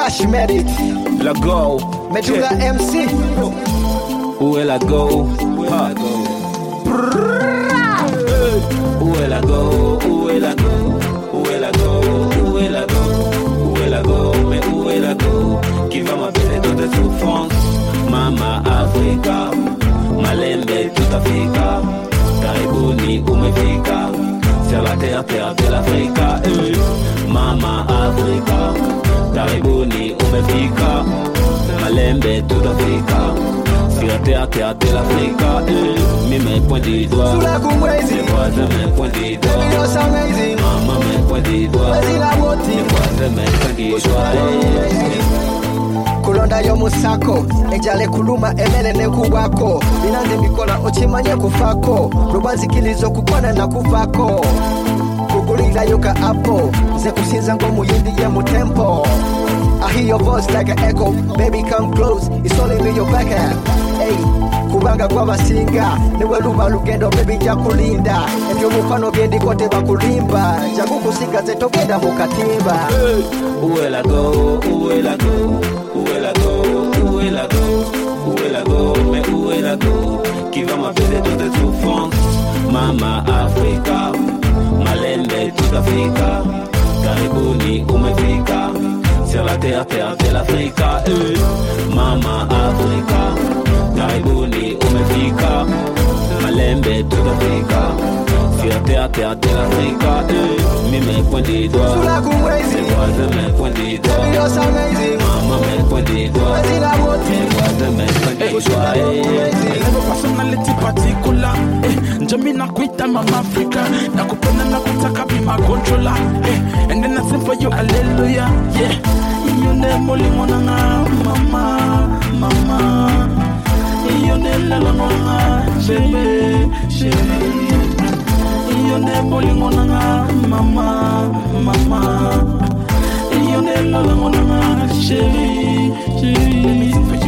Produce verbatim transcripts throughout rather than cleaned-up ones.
Flash Merit, la go, Medulla M C. Où est la go? Ha. Où est la go? Où est la go? Où est la go? Où est la go? Où est la go? Mais où est la go? Qui va m'apaiser toutes tes souffrances? Mama Africa, Malembe toute Africa, Karibuni umefika, sur la terre, terre de l'Africa. Eh. Mama Africa, Karibuni umefika, Malembe toute Africa, sur la terre, terre de l'Africa. Eh. Mi me point du doigt, Sous la Kumwezi, mes voisins me point du doigt, baby you're so amazing. Mama me point du doigt, Wezi la woti, mes voisins me point du doigt. Eh. kulonda yo musako ejale kuluma emele ne kubako binanze bikola ochimanye kufako rubanzikilizo kukwana na kuvako kugulira yoka apo ze kusinza ngo muyindi ye mu tempo. I hear your voice like an echo, baby come close, it's only me your back hand. Hey, kubanga kwa basinga niwe luba lugendo baby jakulinda ebyo mukwano byendi kote bakulimba jakukusinga zetogenda mukatimba. Où est la go? Où est la go? Où est la go? Où est la go? Où est la go? Mais où est la go? Qui va m'apaiser toutes tes souffrances? Mama Africa, Malembe toute Africa, Karibuni umefika, sur la terre, terre de l'Africa. Eh. Mama Africa, Karibuni umefika, Malembe toute Africa, sur la terre, terre de l'Africa. Eh. Mi me point du doigt, Sous la Kumwezi, mes voisins me point du doigt, baby you're so amazing. Mama me point du doigt, Wezi la woti, mes voisins me point du doigt. Eh. Never personality particular. Eh, Jamina kuita mama Africa. Nakupenda na kutaka be my controller. Eh, and then I sing for you, hallelujah. Yeah, you never limona mama, mama. You never limona, baby, baby. You never limona mama, mama. You never limona, baby, baby. Let me sing for you.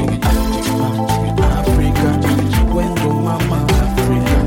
Africa, when the mama Africa.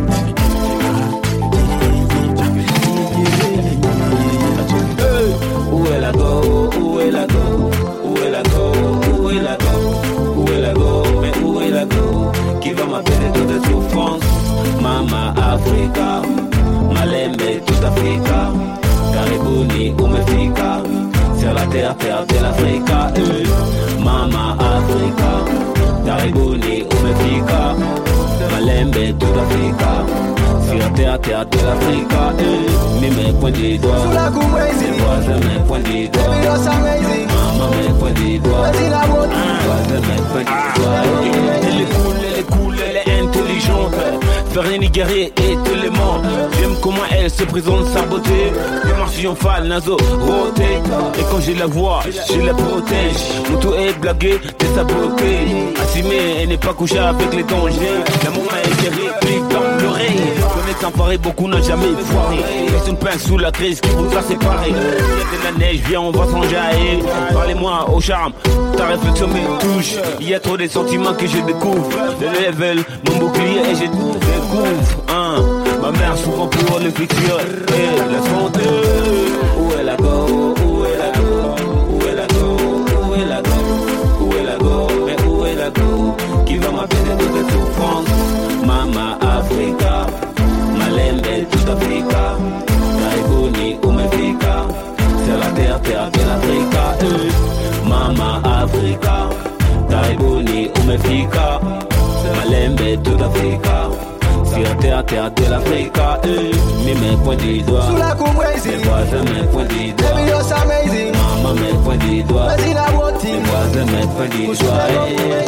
Où est la go? Où est la go? Où est la go? Où est la go? Où est la go? Mais où est la go? Qui va m'apaiser toutes tes souffrances? Mama Africa, Malembe toute Africa, Karibuni umefika, sur la terre, terre de l'Africa. Eh. Mama Africa, Karibuni umefika, Malembe toute Africa, sur la terre, terre de l'Africa. Eh. Mi me point du doigt, sous la Kumwezi, mes voisins me point du doigt, baby you're so amazing. Mama me point du doigt, Wezi la woti, mes voisins me point du doigt. Elle est cool, elle est cool, elle est intelligente, fait rien y guerrier et te les ment. J'aime comment elle se présente, sa beauté, démarche triomphale, naso, roté. Et quand j'ai la voix, je la protège. Mon tout est blagué de sa beauté. Assumée, elle n'est pas couchée avec les dangers. L'amour m'a éclairé, puis dans l'oreille. Connaître en Paris, beaucoup n'ont jamais foiré. Laisse une pince sous la crise qui vous a séparé. Il y a de la neige, viens, on va s'enjailler. Parlez-moi au charme, ta réflexion me touche. Il y a trop de sentiments que je découvre. Le level, mon bouclier et je découvre. Hein. Ma mère souvent pour le futur. Et la santé. Où est la go? Où est la go? Où est la go? Où est la go? Où est la go? Mais où est la go? Qui va m'apaiser toutes tes souffrances? Mama Africa, Malembe toute Africa, Karibuni umefika, sur la terre, terre de l'Africa. Eh. Mama Africa, Karibuni umefika, Malembe toute Africa, sur la terre, terre de l'Africa. Eh. Mi me point du doigt, sous la Kumwezi, mes voisins me point du doigt, baby you're so amazing. Mama me point du doigt, Wezi la woti, mes voisins me point du doigt. Eh.